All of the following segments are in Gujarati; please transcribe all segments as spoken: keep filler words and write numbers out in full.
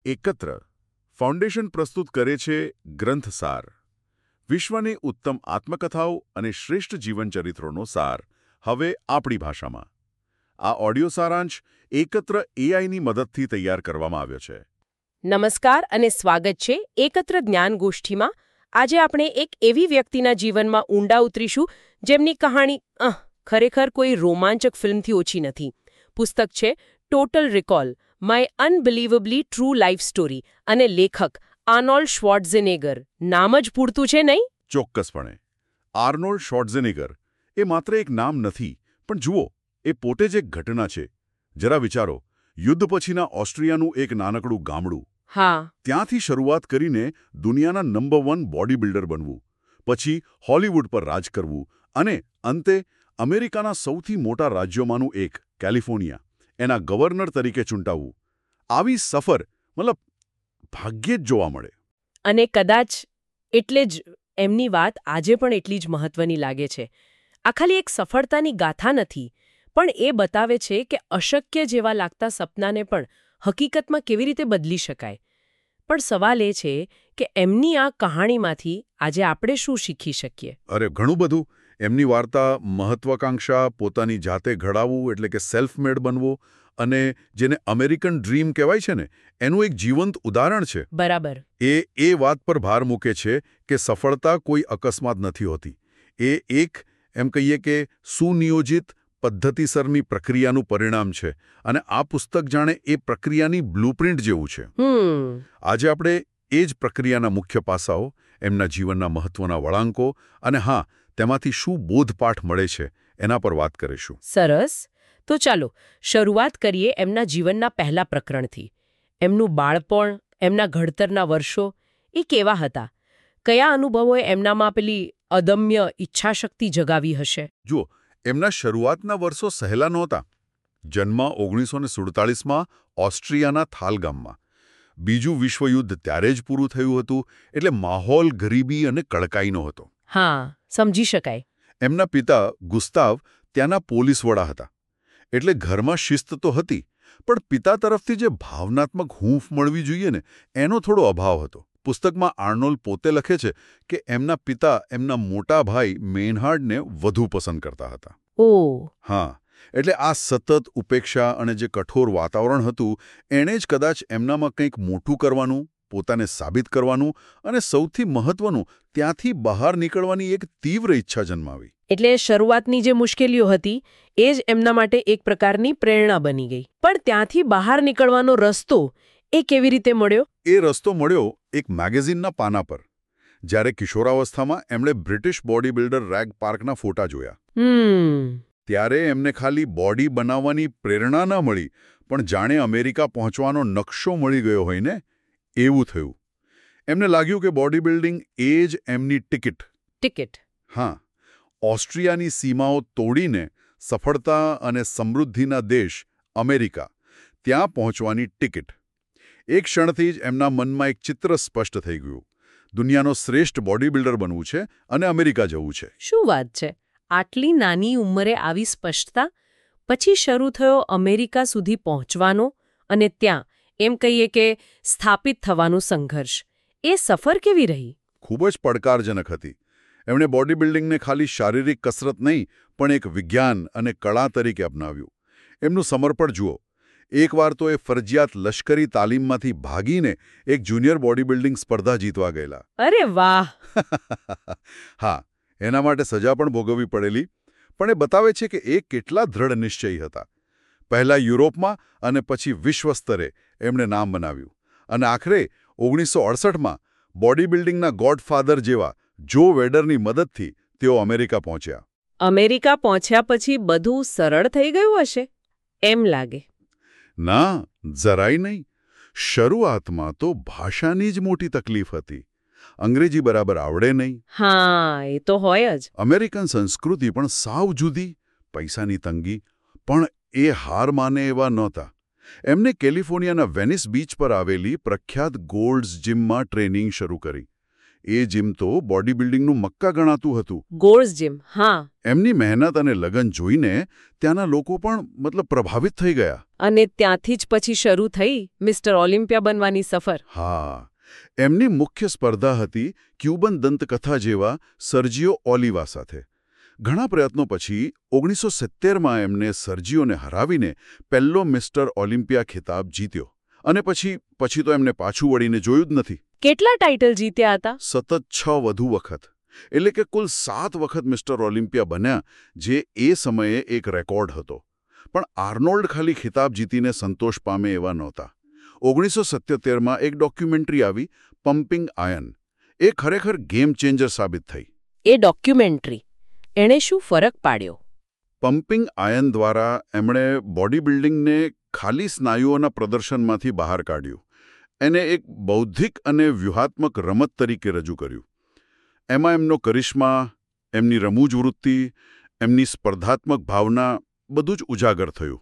એકત્ર ફાઉન્ડેશન પ્રસ્તુત કરે છે ગ્રંથસાર, વિશ્વની ઉત્તમ આત્મકથાઓ અને શ્રેષ્ઠ જીવનચરિત્રોનો સાર, હવે આપણી ભાષામાં. આ ઓડિયો સારાંશ એકત્ર એઆઈની મદદથી તૈયાર કરવામાં આવ્યો છે. નમસ્કાર અને સ્વાગત છે એકત્ર જ્ઞાન ગોષ્ઠીમાં. આજે આપણે એક એવી વ્યક્તિના જીવનમાં ઊંડા ઉતરીશું જેમની કહાણી અહ ખરેખર કોઈ રોમાંચક ફિલ્મથી ઓછી નથી. પુસ્તક છે Total Recall, My Unbelievably True Life Story, અને લેખક આર્નોલ્ડ શ્વોર્ઝેનેગર. નામ જ પૂરતું છે નહીં? ચોક્કસપણે. આર્નોલ્ડ શ્વોર્ઝેનેગર એ માત્ર એક નામ નથી, પણ જુઓ, એ પોતે જ એક ઘટના છે. જરા વિચારો, યુદ્ધ પછીના ઓસ્ટ્રિયાનું એક નાનકડું ગામડું. હા. ત્યાંથી શરૂઆત કરીને દુનિયાના નંબર વન બોડી બિલ્ડર બનવું, પછી હોલિવૂડ પર રાજ કરવું અને અંતે અમેરિકાના સૌથી મોટા રાજ્યોમાંનું એક, કેલિફોર્નિયા, એના ગવર્નર તરીકે ચૂંટાવવું. આવી સફર મતલબ ભાગ્યે જ જોવા મળે. અને કદાચ એટલે જ એમની વાત આજે પણ એટલી જ મહત્વની લાગે છે. આ ખાલી એક સફળતાની ગાથા નથી, પણ એ બતાવે છે કે અશક્ય જેવા લાગતા સપનાને પણ હકીકતમાં કેવી રીતે બદલી શકાય. પણ સવાલ એ છે કે એમની આ કહાણીમાંથી આજે આપણે શું શીખી શકીએ? અરે ઘણું બધું. એમની વાર્તા મહત્વાકાંક્ષા, પોતાની જાતે ઘડાવવું એટલે કે સેલ્ફ મેડ બનવું, અને જેને અમેરિકન ડ્રીમ કહેવાય છે ને, એનું એક જીવંત ઉદાહરણ છે. બરાબર. એ એ વાત પર ભાર મૂકે છે કે સફળતા કોઈ અકસ્માત નથી હોતી. એ એક એમ કહીએ કે સુનિયોજિત પદ્ધતિસરની પ્રક્રિયાનું પરિણામ છે, અને આ પુસ્તક જાણે એ પ્રક્રિયાની બ્લુપ્રિન્ટ જેવું છે. હમ આજે આપણે એ જ પ્રક્રિયાના મુખ્ય પાસાઓ, એમના જીવનના મહત્વના વળાંકો અને હા, તેમાંથી શું બોધપાઠ મળે છે એના પર વાત કરીશું. સરસ. તો ચાલો શરૂઆત કરીએ એમના જીવનના પહેલા પ્રકરણથી. એમનું બાળપણ, એમના ઘડતરના વર્ષો એ કેવા હતા? કયા અનુભવોએ એમનામાં પેલી અદમ્ય ઈચ્છાશક્તિ જગાવી હશે? જુઓ, એમના શરૂઆતના વર્ષો સહેલા નહોતા. જન્મ ઓગણીસો ને સુડતાલીસમાં ઓસ્ટ્રિયાના થાલ ગામમાં. બીજું વિશ્વયુદ્ધ ત્યારે જ પૂરું થયું હતું, એટલે માહોલ ગરીબી અને કડકાઈનો હતો. હા, સમજી શકાય. એમના પિતા ગુસ્તાવ ત્યાંના પોલીસ વડા હતા, એટલે ઘરમાં શિસ્ત તો હતી, પણ પિતા તરફથી જે ભાવનાત્મક હૂંફ મળવી જોઈએ ને, એનો થોડો અભાવ હતો. પુસ્તકમાં આર્નોલ્ડ પોતે લખે છે કે એમના પિતા એમના મોટા ભાઈ મેનહાર્ડને વધુ પસંદ કરતા હતા. ઓહ. હા, એટલે આ સતત ઉપેક્ષા અને જે કઠોર વાતાવરણ હતું, એણે જ કદાચ એમનામાં કંઈક મોટું કરવાનું, પોતાને સાબિત કરવાનું અને સૌથી મહત્વનું, ત્યાંથી બહાર નીકળવાની એક તીવ્ર ઈચ્છા જન્માવી. એટલે શરૂઆતની જે મુશ્કેલીઓ હતી એ જ એમના માટે એક પ્રકારની પ્રેરણા બની ગઈ. પણ ત્યાંથી બહાર નીકળવાનો રસ્તો એ કેવી રીતે મળ્યો? એ રસ્તો મળ્યો એક મેગેઝિનના પાના પર. જ્યારે કિશોરાવસ્થામાં એમણે બ્રિટિશ બોડી બિલ્ડર રેગ પાર્કના ફોટા જોયા. હમ ત્યારે એમને ખાલી બોડી બનાવવાની પ્રેરણા ન મળી, પણ જાણે અમેરિકા પહોંચવાનો નકશો મળી ગયો હોય ને, એવું થયું. એમને લાગ્યું કે બોડી બિલ્ડિંગ એ જ એમની ટિકિટ. ટિકિટ? હા, ઓસ્ટ્રિયાની સીમાઓ તોડીને સફળતા અને સમૃદ્ધિના દેશ અમેરિકા, ત્યાં પહોંચવાની ટિકિટ. એક ક્ષણથી જ એમના મનમાં એક ચિત્ર સ્પષ્ટ થઈ ગયું. દુનિયાનો શ્રેષ્ઠ બોડી બિલ્ડર બનવું છે અને અમેરિકા જવું છે. શું વાત છે! આટલી નાની ઉંમરે આવી સ્પષ્ટતા? પછી શરૂ થયો અમેરિકા સુધી પહોંચવાનો અને ત્યાં એમ કહીએ કે સ્થાપિત થવાનું સંઘર્ષ. એ સફર કેવી રહી? ખૂબ જ પડકારજનક હતી. એમણે બોડી બિલ્ડિંગને ખાલી શારીરિક કસરત નહીં, પણ એક વિજ્ઞાન અને કળા તરીકે અપનાવ્યું. એમનું સમર્પણ જુઓ. એકવાર તો એ ફરજિયાત લશ્કરી તાલીમમાંથી ભાગીને એક જુનિયર બોડી બિલ્ડિંગ સ્પર્ધા જીતવા ગયેલા. અરે વાહ! હા, એના માટે સજા પણ ભોગવવી પડેલી, પણ એ બતાવે છે કે એ કેટલા દ્રઢ નિશ્ચયી હતા. પહેલા યુરોપમાં અને પછી વિશ્વ સ્તરે એમણે નામ બનાવ્યું, અને આખરે ઓગણીસો અડસઠમાં બોડી બિલ્ડિંગના ગોડફાધર જેવા જો વેડરની મદદથી તેઓ અમેરિકા પહોંચ્યા. અમેરિકા પહોંચ્યા પછી બધું સરળ થઈ ગયું હશે એમ લાગે. ના, જરાય નહીં. શરૂઆતમાં તો ભાષાની જ મોટી તકલીફ હતી. અંગ્રેજી બરાબર આવડે નહીં. હા, એ તો હોય જ. અમેરિકન સંસ્કૃતિ પણ સાવ જુદી, પૈસાની તંગી, પણ એ હાર માને એવા નહોતા. એમને કેલિફોર્નિયાના વેનિસ બીચ પર આવેલી પ્રખ્યાત ગોલ્ડ્સ જીમમાં ટ્રેનિંગ શરૂ કરી. એ જીમ તો બોડી બિલ્ડિંગનું મક્કા ગણાતું હતું. ગોળ્સ જીમ, હા. એમની મહેનત અને લગન જોઈને ત્યાંના લોકો પણ મતલબ પ્રભાવિત થઈ ગયા. અને ત્યાંથી જ પછી શરૂ થઈ મિસ્ટર ઓલિમ્પિયા બનવાની સફર. હા, એમની મુખ્ય સ્પર્ધા હતી ક્યુબન દંતકથા જેવા સર્જીઓ ઓલિવા સાથે. ઘણા પ્રયત્નો પછી ઓગણીસો સિત્તેરમાં એમને સર્જીઓને હરાવીને પહેલો મિસ્ટર ઓલિમ્પિયા ખિતાબ જીત્યો. અને પછી પછી તો એમને પાછું વળીને જોયું જ નથી. કેટલા ટાઇટલ જીત્યા હતા? સતત છ વધુ વખત. એટલે કે કુલ સાત વખત મિસ્ટર ઓલિમ્પિયા બન્યા, જે એ સમયે એક રેકોર્ડ હતો. પણ આર્નોલ્ડ ખાલી ખિતાબ જીતીને સંતોષ પામે એવા નહોતા. ઓગણીસો સત્યોતેરમાં એક ડોક્યુમેન્ટરી આવી, પમ્પિંગ આયર્ન. એ ખરેખર ગેમ ચેન્જર સાબિત થઈ. એ ડોક્યુમેન્ટરી એણે શું ફરક પાડ્યો? પમ્પિંગ આયર્ન દ્વારા એમણે બોડી બિલ્ડિંગને ખાલી સ્નાયુઓના પ્રદર્શનમાંથી બહાર કાઢ્યું. એને એક બૌદ્ધિક અને વ્યૂહાત્મક રમત તરીકે રજૂ કર્યું. એમાં એમનો કરિશ્મા, એમની રમૂજ વૃત્તિ, એમની સ્પર્ધાત્મક ભાવના બધું જ ઉજાગર થયું.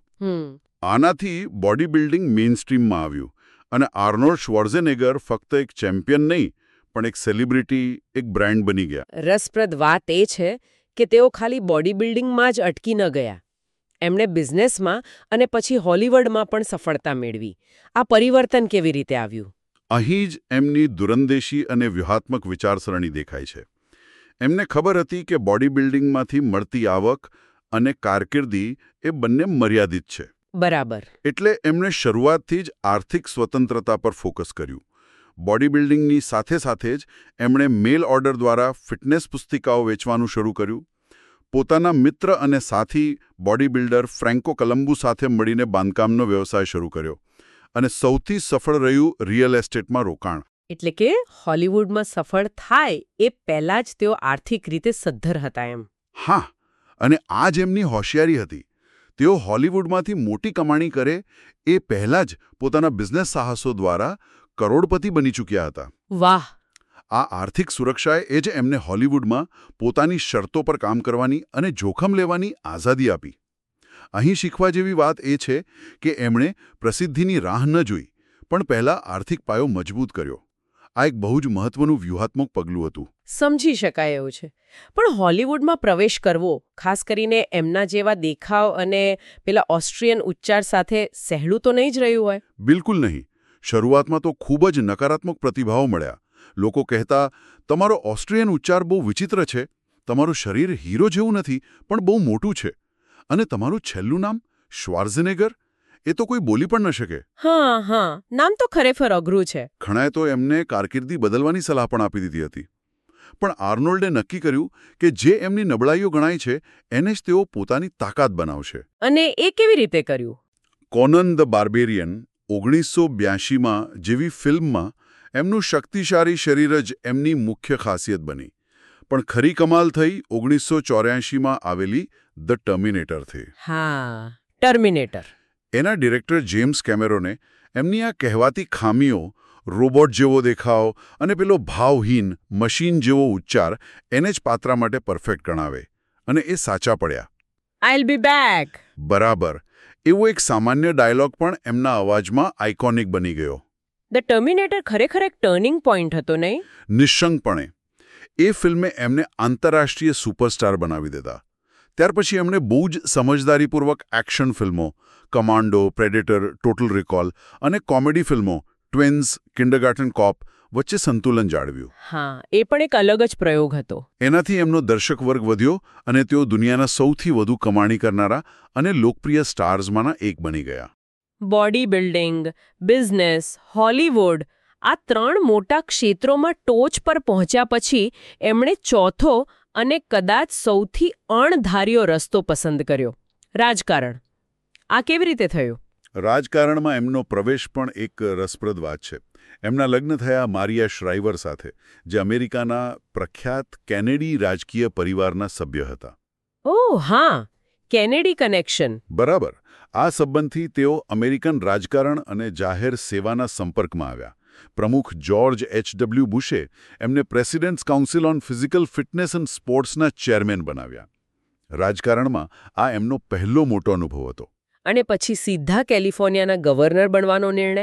આનાથી બોડી બિલ્ડિંગ મેઇનસ્ટ્રીમમાં આવ્યું અને આર્નોલ્ડ શ્વોર્ઝેનેગર ફક્ત એક ચેમ્પિયન નહીં, પણ એક સેલિબ્રિટી, એક બ્રાન્ડ બની ગયા. રસપ્રદ વાત એ છે કે તેઓ ખાલી બોડી બિલ્ડિંગમાં જ અટકી ન ગયા. એમણે બિઝનેસમાં અને પછી હોલિવૂડમાં પણ સફળતા મેળવી. આ પરિવર્તન કેવી રીતે આવ્યું? અહીં જ એમની દૂરંદેશી અને વ્યૂહાત્મક વિચારસરણી દેખાય છે. એમને ખબર હતી કે બોડી બિલ્ડિંગમાંથી મળતી આવક અને કારકિર્દી એ બંને મર્યાદિત છે. બરાબર. એટલે એમણે શરૂઆતથી જ આર્થિક સ્વતંત્રતા પર ફોકસ કર્યું. બોડી બિલ્ડિંગની સાથે સાથે જ એમણે મેલ ઓર્ડર દ્વારા ફિટનેસ પુસ્તિકાઓ વેચવાનું શરૂ કર્યું. પોતાના મિત્ર અને સાથી બોડી બિલ્ડર ફ્રેન્કો કોલંબુ સાથે મળીને બાંધકામનો વ્યવસાય શરૂ કર્યો. અને સૌથી સફળ રહ્યું રિયલ એસ્ટેટમાં રોકાણ. એટલે કે હોલિવૂડમાં સફળ થાય એ પહેલાં જ તેઓ આર્થિક રીતે સદ્ધર હતા એમ. હા, અને આ જ એમની હોશિયારી હતી. તેઓ હોલિવૂડમાંથી મોટી કમાણી કરે એ પહેલાં જ પોતાના બિઝનેસ સાહસો દ્વારા કરોડપતિ બની ચૂક્યા હતા. વાહ! આ આર્થિક સુરક્ષાએ એ જ એમને હોલિવૂડમાં પોતાની શરતો પર કામ કરવાની અને જોખમ લેવાની આઝાદી આપી. અહીં શીખવા જેવી વાત એ છે કે એમણે પ્રસિદ્ધિની રાહ ન જોઈ, પણ પહેલાં આર્થિક પાયો મજબૂત કર્યો. આ એક બહુ જ મહત્વનું વ્યૂહાત્મક પગલું હતું. સમજી શકાય એવું છે. પણ હોલિવૂડમાં પ્રવેશ કરવો, ખાસ કરીને એમના જેવા દેખાવ અને પેલા ઓસ્ટ્રિયન ઉચ્ચાર સાથે સહેલું તો નહીં જ રહ્યું હોય? બિલકુલ નહીં. શરૂઆતમાં તો ખૂબ જ નકારાત્મક પ્રતિભાવો મળ્યા. લોકો કહેતા, તમારો ઓસ્ટ્રિયન ઉચ્ચાર બહુ વિચિત્ર છે, તમારું શરીર હીરો જેવું નથી, પણ બહુ મોટું છે, અને તમારું છેલ્લું નામ શ્વાર્ઝેનેગર, એ તો કોઈ બોલી પણ ન શકે. હા હા, નામ તો ખરેખર અઘરું છે. ઘણાએ તો એમને કારકિર્દી બદલવાની સલાહ પણ આપી દીધી હતી. પણ આર્નોલ્ડે નક્કી કર્યું કે જે એમની નબળાઈઓ ગણાય છે એને જ તેઓ પોતાની તાકાત બનાવશે. અને એ કેવી રીતે કર્યું? કોનન ધ બાર્બેરિયન ઓગણીસો બ્યાસીમાં જેવી ફિલ્મમાં એમનું શક્તિશાળી શરીર જ એમની મુખ્ય ખાસિયત બની. પણ ખરી કમાલ થઈ ઓગણીસો ચોર્યાસીમાં આવેલી ધ ટર્મિનેટરથી. હા, ટર્મિનેટર. એના ડિરેક્ટર જેમ્સ કેમેરોને એમની આ કહેવાતી ખામીઓ, રોબોટ જેવો દેખાવ અને પેલો ભાવહીન મશીન જેવો ઉચ્ચાર એને જ પાત્રા માટે પરફેક્ટ ગણાવે. અને એ સાચા પડ્યા. I'll be back. બરાબર. એવો એક સામાન્ય ડાયલોગ પણ એમના અવાજમાં આઇકોનિક બની ગયો. ધ ટર્મિનેટર ખરેખર એક ટર્નિંગ પોઈન્ટ હતો, નહીં? નિઃશંકપણે. એ ફિલ્મે એમને આંતરરાષ્ટ્રીય સુપરસ્ટાર બનાવી દીધા. ત્યાર પછી એમણે બહુ જ સમજદારીપૂર્વક એક્શન ફિલ્મો, કમાન્ડો, પ્રેડેટર, ટોટલ રિકોલ અને કોમેડી ફિલ્મો, ટ્વિન્સ, કિન્ડરગાર્ટન કોપ વચ્ચે સંતુલન જાળવ્યું. હા, એ પણ એક અલગ જ પ્રયોગ હતો. એનાથી એમનો દર્શક વર્ગ વધ્યો અને તેઓ દુનિયાના સૌથી વધુ કમાણી કરનારા અને લોકપ્રિય સ્ટાર્સમાંના એક બની ગયા. બોડી બિલ્ડિંગ, બિઝનેસ, હોલિવૂડ આ ત્રણ મોટા ક્ષેત્રોમાં ટોચ પર પહોંચ્યા પછી એમણે ચોથો અને કદાચ સૌથી અણધાર્યો રસ્તો પસંદ કર્યો, રાજકારણ. આ કેવી રીતે થયું? રાજકારણમાં એમનો પ્રવેશ પણ એક રસપ્રદ વાત છે. એમના લગ્ન થયા મારિયા શ્રાઇવર સાથે, જે અમેરિકાના પ્રખ્યાત કેનેડી રાજકીય પરિવારના સભ્ય હતા. ઓહ હા, કેનેડી કનેક્શન. બરાબર. આ સંબંધથી તેઓ અમેરિકન રાજકારણ અને જાહેર સેવાના સંપર્કમાં આવ્યા. પ્રમુખ જ્યોર્જ એચ ડબલ્યુ બુશે એમને President's Council on Physical Fitness and સ્પોર્ટ્સના ચેરમેન બનાવ્યા. રાજકારણમાં આ એમનો પહેલો મોટો અનુભવ હતો. અને પછી સીધા કેલિફોર્નિયાના ગવર્નર બનવાનો નિર્ણય,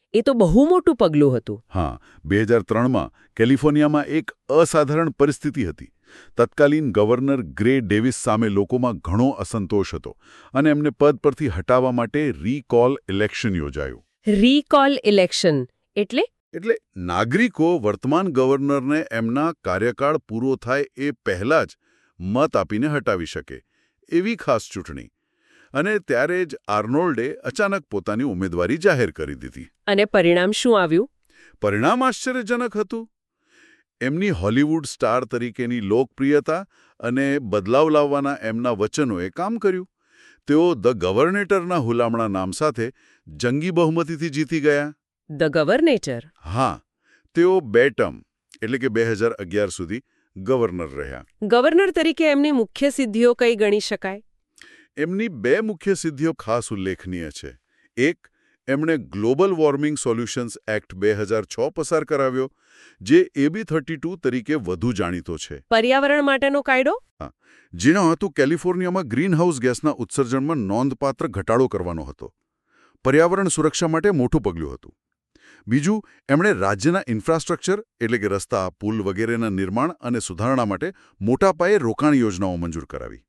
એ તો બહુ મોટું પગલું હતું. હા, બે હજાર ત્રણમાં કેલિફોર્નિયામાં એક અસાધારણ પરિસ્થિતિ હતી. તત્કાલીન ગવર્નર ગ્રે ડેવિસ સામે લોકોમાં ઘણો અસંતોષ હતો અને એમને પદ પરથી હટાવવા માટે રીકોલ ઇલેક્શન યોજાયું. રીકોલ ઇલેક્શન એટલે એટલે નાગરિકો વર્તમાન ગવર્નરને એમના કાર્યકાળ પૂરો થાય એ પહેલાં જ મત આપીને હટાવી શકે એવી ખાસ ચૂંટણી. અને ત્યારે જ આર્નોલ્ડે અચાનક પોતાની ઉમેદવારી જાહેર કરી દીધી. અને પરિણામ શું આવ્યું? પરિણામ આશ્ચર્યજનક હતું. એમની હોલિવૂડ સ્ટાર તરીકેની લોકપ્રિયતા અને બદલાવ લાવવાના એમના વચનોએ કામ કર્યું. તેઓ ધ ગવર્નેટરના હુલામણા નામ સાથે જંગી બહુમતીથી જીતી ગયા. The governator? હા, તેઓ બે ટર્મ એટલે કે બે હજાર અગિયાર સુધી ગવર્નર રહ્યા. ગવર્નર તરીકે એમની મુખ્ય સિદ્ધિઓ કઈ ગણી શકાય? એમની બે મુખ્ય સિદ્ધિઓ ખાસ ઉલ્લેખનીય છે. એક, એમણે ગ્લોબલ વોર્મિંગ સોલ્યુશન્સ એક્ટ બે હજાર છ પસાર કરાવ્યો, જે એબી થર્ટી ટુ તરીકે વધુ જાણીતો છે. પર્યાવરણ માટેનો કાયદો? જેનો હેતુ કેલિફોર્નિયામાં ગ્રીનહાઉસ ગેસના ઉત્સર્જનમાં નોંધપાત્ર ઘટાડો કરવાનો હતો. પર્યાવરણ સુરક્ષા માટે મોટું પગલું હતું. બીજું, એમણે રાજ્યના ઇન્ફ્રાસ્ટ્રક્ચર એટલે કે રસ્તા, પુલ વગેરેના નિર્માણ અને સુધારણા માટે મોટા પાયે રોકાણ યોજનાઓ મંજૂર કરાવી.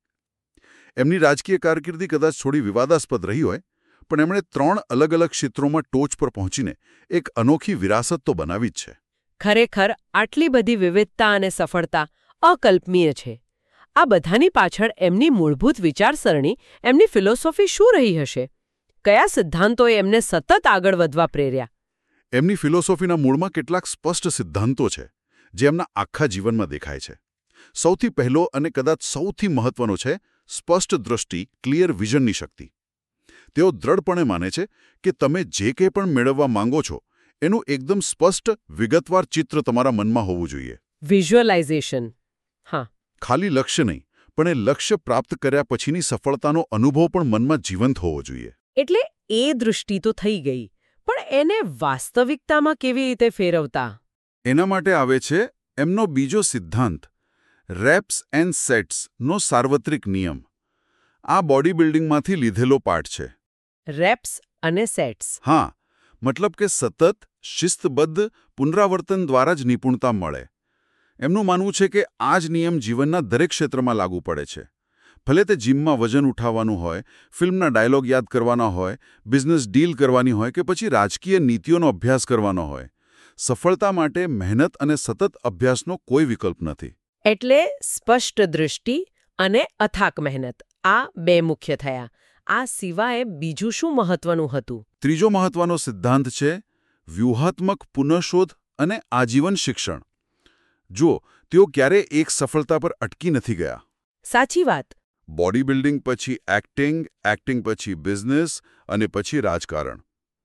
એમની રાજકીય કારકિર્દી કદાચ થોડી વિવાદાસ્પદ રહી હોય, પણ એમણે ત્રણ અલગ અલગ ક્ષેત્રોમાં ટોચ પર પહોંચીને એક અનોખી વિરાસત તો બનાવી જ છે. ખરેખર આટલી બધી વિવિધતા અને સફળતા અકલ્પનીય છે. આ બધાની પાછળ એમની મૂળભૂત વિચારસરણી, એમની ફિલોસોફી શું રહી હશે? કયા સિદ્ધાંતોએ એમને સતત આગળ વધવા પ્રેર્યા? એમની ફિલોસોફીના મૂળમાં કેટલાક સ્પષ્ટ સિદ્ધાંતો છે, જે એમના આખા જીવનમાં દેખાય છે. સૌથી પહેલો અને કદાચ સૌથી મહત્વનો છે સ્પષ્ટ દૃષ્ટિ, ક્લિયર વિઝનની શક્તિ. તેઓ દ્રઢપણે માને છે કે તમે જે કંઈ પણ મેળવવા માંગો છો, એનું એકદમ સ્પષ્ટ, વિગતવાર ચિત્ર તમારા મનમાં હોવું જોઈએ. વિઝ્યુઅલાઇઝેશન. હા. ખાલી લક્ષ્ય નહીં, પણ એ લક્ષ્ય પ્રાપ્ત કર્યા પછીની સફળતાનો અનુભવ પણ મનમાં જીવંત હોવો જોઈએ. એટલે એ દૃષ્ટિ તો થઈ ગઈ, પણ એને વાસ્તવિકતામાં કેવી રીતે ફેરવતા? એના માટે આવે છે એમનો બીજો સિદ્ધાંત, રેપ્સ એન્ડ સેટ્સનો સાર્વત્રિક નિયમ. આ બોડી બિલ્ડિંગમાંથી લીધેલો પાઠ છે. રેપ્સ અને સેટ્સ? હા, મતલબ કે સતત, શિસ્તબદ્ધ પુનરાવર્તન દ્વારા જ નિપુણતા મળે. એમનું માનવું છે કે આ જ નિયમ જીવનના દરેક ક્ષેત્રમાં લાગુ પડે છે. ભલે તે જીમમાં વજન ઉઠાવવાનું હોય, ફિલ્મના ડાયલોગ યાદ કરવાના હોય, બિઝનેસ ડીલ કરવાની હોય કે પછી રાજકીય નીતિઓનો અભ્યાસ કરવાનો હોય. સફળતા માટે મહેનત અને સતત અભ્યાસનો કોઈ વિકલ્પ નથી. એટલે સ્પષ્ટ દૃષ્ટિ અને અથાક મહેનત, આ બે મુખ્ય થયા. આ સિવાય બીજું શું મહત્વનું હતું? ત્રીજો મહત્વનો સિદ્ધાંત છે વ્યૂહાત્મક પુનઃશોધ અને આજીવન શિક્ષણ. જુઓ, તેઓ ક્યારેય એક સફળતા પર અટકી નથી ગયા. સાચી વાત. બોડી બિલ્ડિંગ પછી એક્ટિંગ, એક્ટિંગ પછી બિઝનેસ અને પછી રાજકારણ.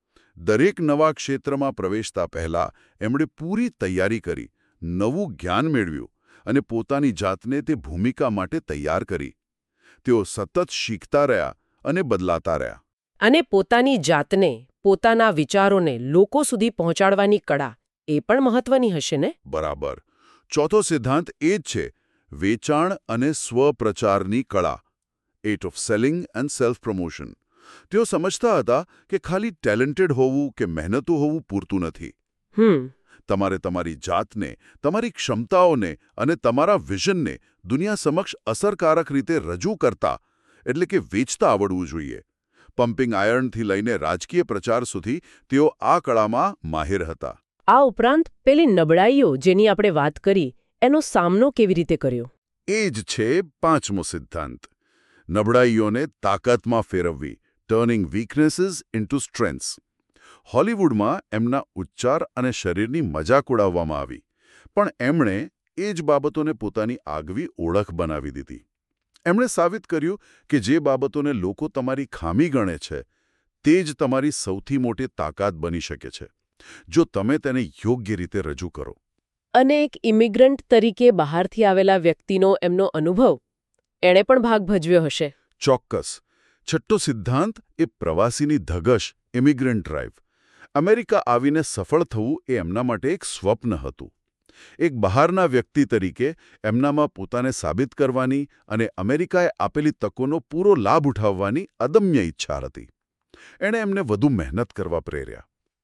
દરેક નવા ક્ષેત્રમાં પ્રવેશતા પહેલા એમણે પૂરી તૈયારી કરી, નવું જ્ઞાન મેળવ્યું અને પોતાની જાતને તે ભૂમિકા માટે તૈયાર કરી. તેઓ સતત શીખતા રહ્યા અને બદલાતા રહ્યા. અને પોતાની જાતને, પોતાના વિચારોને લોકો સુધી પહોંચાડવાની કળા, એ પણ મહત્વની હશે ને? બરાબર. ચોથો સિદ્ધાંત એ જ છે વેચાણ અને સ્વપ્રચારની કળા, art of selling and self promotion. તેઓ સમજતા હતા કે ખાલી ટેલેન્ટેડ હોવું કે મહેનતુ હોવું પૂરતું નથી. હમ તમારે તમારી જાતને, તમારી ક્ષમતાઓને અને તમારા વિઝનને દુનિયા સમક્ષ અસરકારક રીતે રજૂ કરતા એટલે કે વેચતા આવડવું જોઈએ. પમ્પિંગ આયર્નથી લઈને રાજકીય પ્રચાર સુધી તેઓ આ કળામાં માહિર હતા. આ ઉપરાંત પેલી નબળાઈઓ જેની આપણે વાત કરી, એનો સામનો કેવી રીતે કર્યો? એ જ છે પાંચમો સિદ્ધાંત, નબળાઈઓને તાકાતમાં ફેરવવી, ટર્નિંગ વીકનેસીસ ઇન્ટુ સ્ટ્રેન્થ્સ. હોલિવૂડમાં એમના ઉચ્ચાર અને શરીરની મજાક ઉડાવવામાં આવી, પણ એમણે એ જ બાબતોને પોતાની આગવી ઓળખ બનાવી દીધી. એમણે સાબિત કર્યું કે જે બાબતોને લોકો તમારી ખામી ગણે છે, તે જ તમારી સૌથી મોટી તાકાત બની શકે છે, જો તમે તેને યોગ્ય રીતે રજૂ કરો. અને એક ઇમિગ્રન્ટ તરીકે બહારથી આવેલા વ્યક્તિનો એમનો અનુભવ, એણે પણ ભાગ ભજવ્યો હશે. ચોક્કસ. છઠ્ઠો સિદ્ધાંત એ પ્રવાસીની ધગશ, ઇમિગ્રન્ટ ડ્રાઈવ. અમેરિકા આવીને સફળ થવું એ એમના માટે એક સ્વપ્ન હતું. એક બહારના વ્યક્તિ તરીકે એમનામાં પોતાને સાબિત કરવાની અને અમેરિકાએ આપેલી તકોનો પૂરો લાભ ઉઠાવવાની અદમ્ય ઈચ્છા હતી. એણે એમને વધુ મહેનત કરવા પ્રેર્યા.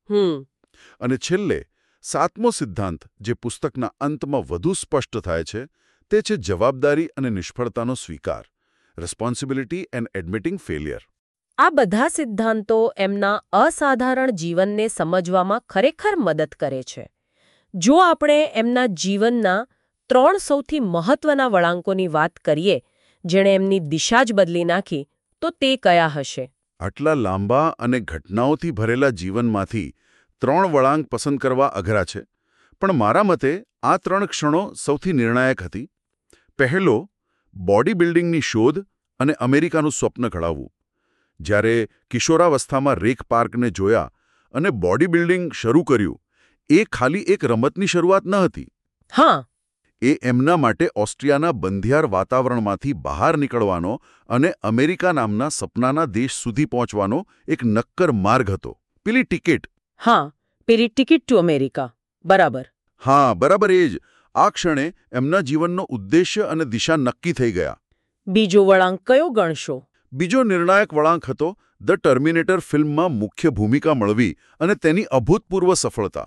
હમ અને છેલ્લે સાતમો સિદ્ધાંત, જે પુસ્તકના અંતમાં વધુ સ્પષ્ટ થાય છે, તે છે જવાબદારી અને નિષ્ફળતાનો સ્વીકાર. Responsibility and admitting failure. આ બધા સિદ્ધાંતો એમના અસાધારણ જીવનને સમજવામાં ખરેખર મદદ કરે છે. જો આપણે એમના જીવનના ત્રણ સૌથી મહત્વના વળાંકોની વાત કરીએ, જેણે એમની દિશા જ બદલી નાખી, તો તે કયા હશે? આટલા લાંબા અને ઘટનાઓથી ભરેલા જીવનમાંથી ત્રણ વળાંક પસંદ કરવા અઘરા છે, પણ મારા મતે આ ત્રણ ક્ષણો સૌથી નિર્ણાયક હતી. પહેલો, બોડી બિલ્ડિંગની શોધ અને અમેરિકાનું સ્વપ્ન ઘડાવવું. જ્યારે કિશોરાવસ્થામાં રેક પાર્કને જોયા અને બોડી બિલ્ડિંગ શરૂ કર્યું, એ ખાલી એક રમતની શરૂઆત ન હતી. હા, એ એમના માટે ઓસ્ટ્રિયાના બંધિયાર વાતાવરણમાંથી બહાર નીકળવાનો અને અમેરિકા નામના સપનાના દેશ સુધી પહોંચવાનો એક નક્કર માર્ગ હતો. પેલી ટિકિટ. હા, પેલી ટિકિટ ટુ અમેરિકા. બરાબર. હા, બરાબર એ જ. આ ક્ષણે એમના જીવનનો ઉદ્દેશ્ય અને દિશા નક્કી થઈ ગયા. બીજો વળાંક કયો ગણશો? બીજો નિર્ણાયક વળાંક હતો ધ ટર્મિનેટર ફિલ્મમાં મુખ્ય ભૂમિકા મળવી અને તેની અભૂતપૂર્વ સફળતા.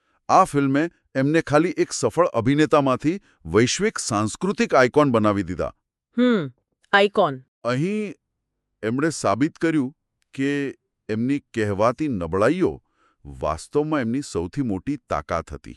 આ ફિલ્મે એમને ખાલી એક સફળ અભિનેતામાંથી વૈશ્વિક સાંસ્કૃતિક આઇકોન બનાવી દીધા. Hmm icon. અહીં એમણે સાબિત કર્યું કે એમની કહેવાતી નબળાઈઓ વાસ્તવમાં એમની સૌથી મોટી તાકાત હતી.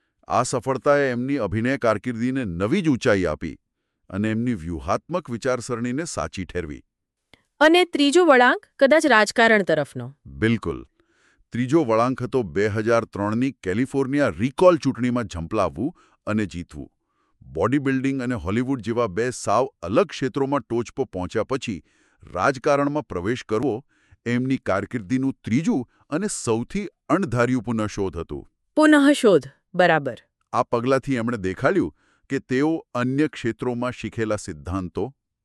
આ સફળતાએ એમની અભિનય કારકિર્દીને નવી જ ઊંચાઈ આપી અને એમની વ્યૂહાત્મક વિચારસરણીને સાચી ઠેરવી. અને ત્રીજો વળાંક કદાચ રાજકારણ તરફનો. બિલકુલ. ત્રીજો વળાંક હતો બે હજાર ત્રણની કેલિફોર્નિયા રિકોલ ચૂંટણીમાં ઝંપલાવવું અને જીતવું. બોડી બિલ્ડિંગ અને હોલિવૂડ જેવા બે સાવ અલગ ક્ષેત્રોમાં ટોચ પર પહોંચ્યા પછી રાજકારણમાં પ્રવેશ કરવો એમની કારકિર્દીનું ત્રીજું અને સૌથી અણધાર્યું પુનઃશોધ હતું. પુનઃશોધ. બરાબર. આ પગલાંથી એમણે દેખાડ્યું કે તેઓ અન્ય ક્ષેત્રોમાં શીખેલા સિદ્ધાંતો,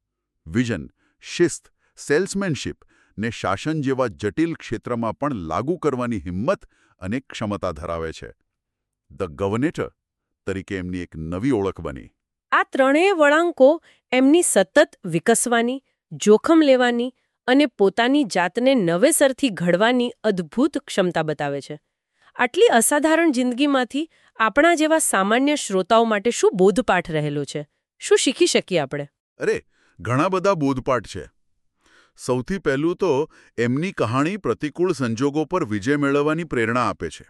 વિઝન, શિસ્ત, સેલ્સમેનશિપ ને શાસન જેવા જટિલ ક્ષેત્રમાં પણ લાગુ કરવાની હિંમત અને ક્ષમતા ધરાવે છે. ધ ગવર્નેટર તરીકે એમની એક નવી ઓળખ બની. આ ત્રણેય વળાંકો એમની સતત વિકસવાની, જોખમ લેવાની અને પોતાની જાતને નવેસરથી ઘડવાની અદ્ભુત ક્ષમતા બતાવે છે. આટલી અસાધારણ જિંદગીમાંથી આપણા જેવા સામાન્ય શ્રોતાઓ માટે શું બોધપાઠ રહેલો છે? શું શીખી શકીએ આપણે? અરે, ઘણા બધા બોધપાઠ છે. સૌથી પહેલું તો એમની કહાણી પ્રતિકૂળ સંજોગો પર વિજય મેળવવાની પ્રેરણા આપે છે.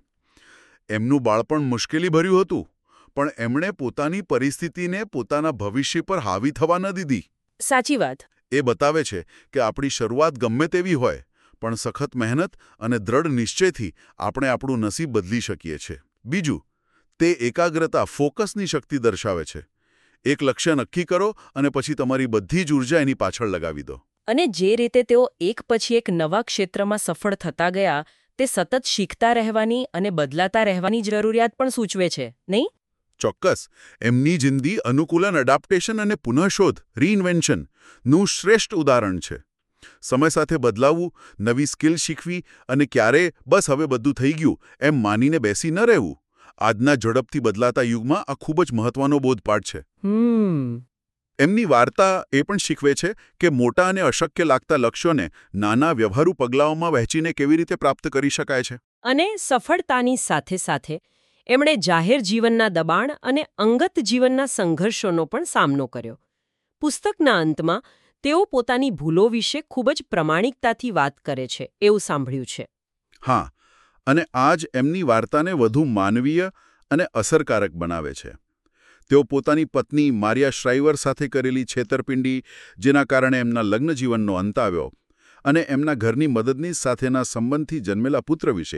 એમનું બાળપણ મુશ્કેલીભર્યું હતું, પણ એમણે પોતાની પરિસ્થિતિને પોતાના ભવિષ્ય પર હાવી થવા ન દીધી. સાચી વાત. એ બતાવે છે કે આપણી શરૂઆત ગમે તેવી હોય, પણ સખત મહેનત અને દ્રઢ નિશ્ચયથી આપણે આપણું નસીબ બદલી શકીએ છીએ. બીજું, તે એકાગ્રતા, ફોકસની શક્તિ દર્શાવે છે. એક લક્ષ્ય નક્કી કરો અને પછી તમારી બધી જ ઉર્જા એની પાછળ લગાવી દો. અને જે રીતે તેઓ એક પછી એક નવા ક્ષેત્રમાં સફળ થતા ગયા, તે સતત શીખતા રહેવાની અને બદલાતા રહેવાની જરૂરિયાત પણ સૂચવે છે, નહીં? ચોક્કસ. એમની જિંદગી અનુકૂલન, એડાપ્ટેશન અને પુનઃશોધ, રીઇન્વેન્શન નું શ્રેષ્ઠ ઉદાહરણ છે. સમય સાથે બદલાવવું, નવી સ્કિલ શીખવી અને ક્યારે બસ હવે બધું થઈ ગયું એમ માનીને બેસી ન રહેવું. આજના ઝડપથી બદલાતા યુગમાં આ ખૂબ જ મહત્વનો બોધપાઠ છે. હમ એમની વાર્તા એ પણ શીખવે છે કે મોટા અને અશક્ય લાગતા લક્ષ્યોને નાના વ્યવહારુ પગલાઓમાં વહેંચીને કેવી રીતે પ્રાપ્ત કરી શકાય છે. અને સફળતાની સાથે સાથે એમણે જાહેર જીવનના દબાણ અને અંગત જીવનના સંઘર્ષોનો પણ સામનો કર્યો. પુસ્તકના અંતમાં તેઓ પોતાની ભૂલો વિશે ખૂબ જ પ્રમાણિકતાથી વાત કરે છે, એવું સાંભળ્યું છે. હા, અને આ જ એમની વાર્તાને વધુ માનવીય અને અસરકારક બનાવે છે. તેઓ પોતાની પત્ની મારિયા શ્રાઇવર સાથે કરેલી છેતરપિંડી, જેના કારણે એમના લગ્ન જીવનનો અંત આવ્યો, અને એમના ઘરની મદદનીશ સાથેના સંબંધથી જન્મેલા પુત્ર વિશે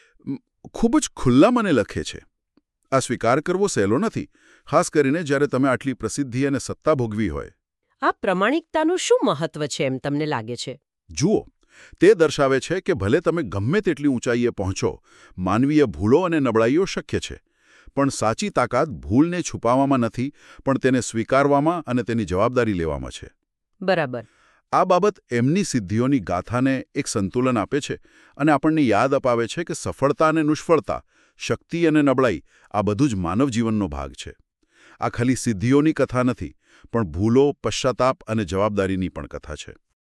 ખૂબ જ ખુલ્લા મને લખે છે. આ સ્વીકાર કરવો સહેલો નથી, ખાસ કરીને જ્યારે તમે આટલી પ્રસિદ્ધિ અને સત્તા ભોગવી હોય. આ પ્રમાણિકતાનું શું મહત્વ છે એમ તમને લાગે છે? જુઓ, તે દર્શાવે છે કે ભલે તમે ગમે તેટલી ઊંચાઈએ પહોંચો, માનવીય ભૂલો અને નબળાઈઓ શક્ય છે. પણ સાચી તાકાત ભૂલને છુપાવવામાં નથી, પણ તેને સ્વીકારવામાં અને તેની જવાબદારી લેવામાં છે. બરાબર. આ બાબત એમની સિદ્ધિઓની ગાથાને એક સંતુલન આપે છે અને આપણને યાદ અપાવે છે કે સફળતા અને નિષ્ફળતા, શક્તિ અને નબળાઈ, આ બધું જ માનવ જીવનનો ભાગ છે. આ ખાલી સિદ્ધિઓની કથા નથી, પણ ભૂલો, પશ્ચાતાપ અને જવાબદારીની પણ કથા છે.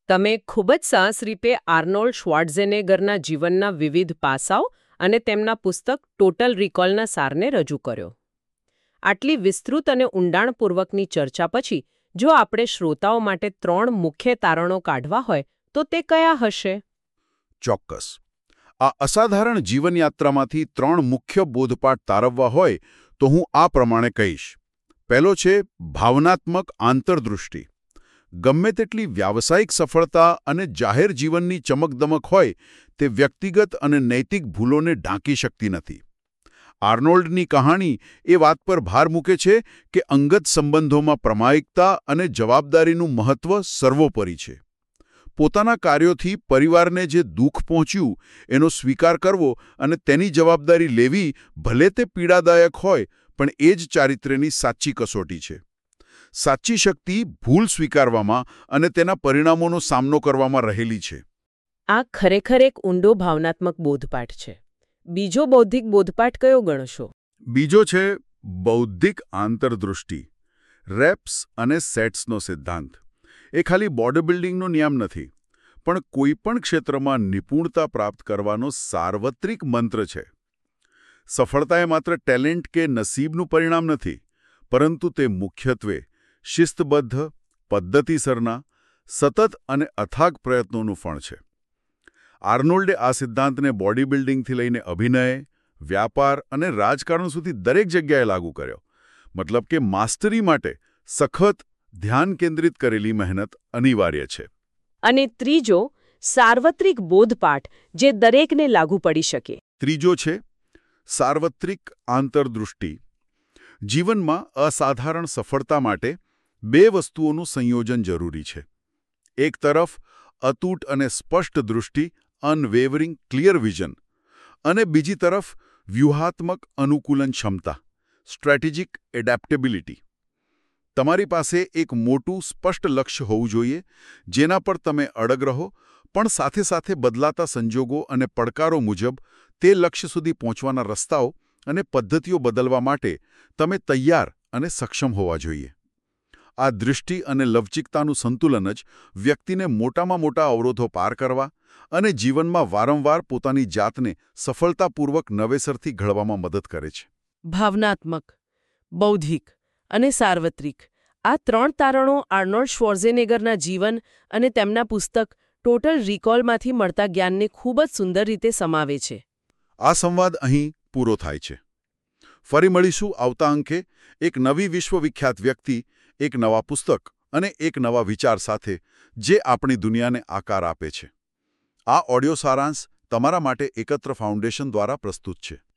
તમે ખૂબ જ સરસ રીતે આર્નોલ્ડ શ્વાર્ઝેનેગરના જીવનના વિવિધ પાસાઓ અને તેમના પુસ્તક ટોટલ રિકોલના સારને રજૂ કર્યો. આટલી વિસ્તૃત અને ઊંડાણપૂર્વકની ચર્ચા પછી જો આપણે શ્રોતાઓ માટે ત્રણ મુખ્ય તારણો કાઢવા હોય તો તે કયા હશે? ચોક્કસ. આ અસાધારણ જીવનયાત્રામાંથી ત્રણ મુખ્ય બોધપાઠ તારવવા હોય તો હું આ પ્રમાણે કહીશ. પહેલો છે ભાવનાત્મક આંતરદૃષ્ટિ. ગમે તેટલી વ્યાવસાયિક સફળતા અને જાહેર જીવનની ચમકદમક હોય તે વ્યક્તિગત અને નૈતિક ભૂલોને ઢાંકી શકતી નથી. આર્નોલ્ડની કહાણી એ વાત પર ભાર મૂકે છે કે અંગત સંબંધોમાં પ્રમાણિકતા અને જવાબદારીનું મહત્વ સર્વોપરી છે. પોતાના કાર્યોથી પરિવારને જે દુઃખ પહોંચ્યું એનો સ્વીકાર કરવો અને તેની જવાબદારી લેવી ભલે તે પીડાદાયક હોય પણ એ જ ચારિત્ર્યની સાચી કસોટી છે. સાચી શક્તિ ભૂલ સ્વીકારવામાં અને તેના પરિણામોનો સામનો કરવામાં રહેલી છે. આ ખરેખર એક ઊંડો ભાવનાત્મક બોધપાઠ છે. બીજો બૌદ્ધિક બોધપાઠ કયો ગણશો? બીજો છે બૌદ્ધિક આંતરદૃષ્ટિ. રેપ્સ અને સેટ્સનો સિદ્ધાંત. એ ખાલી બોડી બિલ્ડિંગનો નિયમ નથી, પણ કોઈપણ ક્ષેત્રમાં નિપુણતા પ્રાપ્ત કરવાનો સાર્વત્રિક મંત્ર છે. સફળતા એ માત્ર ટેલેન્ટ કે નસીબનું પરિણામ નથી, પરંતુ તે મુખ્યત્વે શિસ્તબદ્ધ, પદ્ધતિસરના, સતત અને અથાગ પ્રયત્નોનું ફળ છે. આર્નોલ્ડે આ સિદ્ધાંતને બોડી બિલ્ડિંગથી લઈને અભિનય, વ્યાપાર અને રાજકારણ સુધી દરેક જગ્યાએ લાગુ કર્યો. મતલબ કે માસ્ટરી માટે સખત, ધ્યાન કેન્દ્રિત કરેલી મહેનત અનિવાર્ય છે. અને ત્રીજો સાર્વત્રિક બોધપાઠ જે દરેકને લાગુ પડી શકે. ત્રીજો છે સાર્વત્રિક આંતરદૃષ્ટિ. જીવનમાં અસાધારણ સફળતા માટે બે વસ્તુઓનું સંયોજન જરૂરી છે. એક તરફ અતૂટ અને સ્પષ્ટ દૃષ્ટિ, અનવેવરિંગ ક્લિયર વિઝન, અને બીજી તરફ વ્યૂહાત્મક અનુકૂલન ક્ષમતા, સ્ટ્રેટેજિક એડેપ્ટેબિલિટી. તમારી પાસે એક મોટું સ્પષ્ટ લક્ષ્ય હોવું જોઈએ જેના પર તમે અડગ રહો, પણ સાથે સાથે બદલાતા સંજોગો અને પડકારો મુજબ તે લક્ષ્ય સુધી પહોંચવાના રસ્તાઓ અને પદ્ધતિઓ બદલવા માટે તમે તૈયાર અને સક્ષમ હોવા જોઈએ. આ દૃષ્ટિ અને લવચિકતાનું સંતુલન જ વ્યક્તિને મોટામાં મોટા અવરોધો પાર કરવા અને જીવનમાં વારંવાર પોતાની જાતને સફળતાપૂર્વક નવેસરથી ઘડવામાં મદદ કરે છે. ભાવનાત્મક, બૌદ્ધિક અને સાર્વત્રિક આ ત્રણ તારણો આર્નોલ્ડ શ્વાર્ઝેનેગરના જીવન અને તેમના પુસ્તક ટોટલ રિકોલમાંથી મળતા જ્ઞાનને ખૂબ જ સુંદર રીતે સમાવે છે. આ સંવાદ અહીં પૂરો થાય છે. ફરી મળીશું આવતા અંકે એક નવી વિશ્વવિખ્યાત વ્યક્તિ, એક નવા પુસ્તક અને એક નવા વિચાર સાથે જે આપણી દુનિયાને આકાર આપે છે. આ ઓડિયો સારાંશ તમારા માટે એકત્ર ફાઉન્ડેશન દ્વારા પ્રસ્તુત છે.